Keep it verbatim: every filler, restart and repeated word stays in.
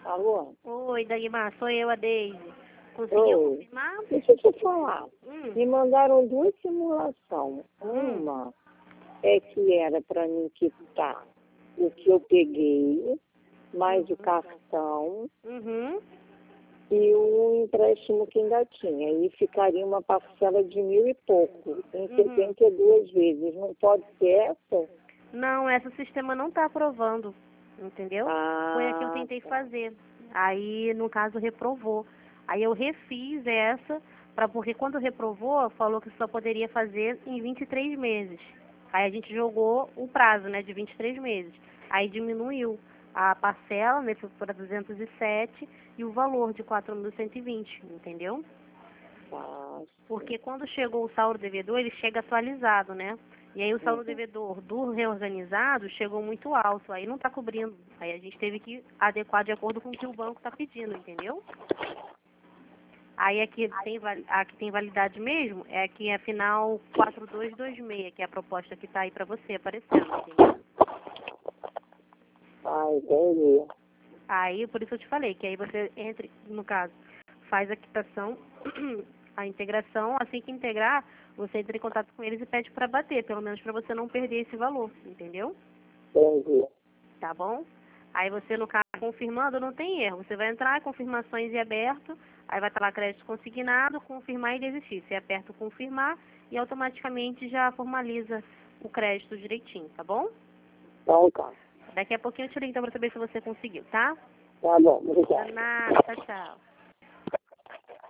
Alô? Oi, Dagmar, sou eu, a Deise. Conseguiu Oi. confirmar? Deixa eu te falar. Hum. Me mandaram duas simulações. Hum. Uma é que era para me quitar o que eu peguei, mais o cartão Uhum. e o empréstimo que ainda tinha. E ficaria uma parcela de mil e pouco, em Uhum. setenta e duas vezes. Não pode ser essa? Não, esse sistema não está aprovando, entendeu? Ah, Foi a que eu tentei fazer. Aí, no caso, reprovou. Aí eu refiz essa, pra, porque quando reprovou, falou que só poderia fazer em vinte e três meses. Aí a gente jogou o prazo, né, de vinte e três meses. Aí diminuiu a parcela, né, para duzentos e sete e o valor de quatro mil cento e vinte, entendeu? tá. Porque quando chegou o saldo devedor, ele chega atualizado, né? E aí o saldo Uhum. devedor do reorganizado chegou muito alto, aí não está cobrindo. Aí a gente teve que adequar de acordo com o que o banco está pedindo, entendeu? Aí aqui tem, vali- a que tem validade mesmo é que é final quatro dois dois seis, que é a proposta que está aí para você aparecendo, entendeu? Ah, entendi. Aí, por isso eu te falei, que aí você entre, no caso, faz a quitação, a integração, assim que integrar, você entra em contato com eles e pede para bater, pelo menos para você não perder esse valor, entendeu? Entendi. Tá bom? Aí você, no caso, confirmando, não tem erro. Você vai entrar, confirmações e aberto, aí vai estar lá crédito consignado, confirmar e desistir. Você aperta o confirmar e automaticamente já formaliza o crédito direitinho, tá bom? Então tá. Daqui a pouquinho eu te ligo então para saber se você conseguiu, tá? Tá bom, obrigada. Nada, tchau, tchau.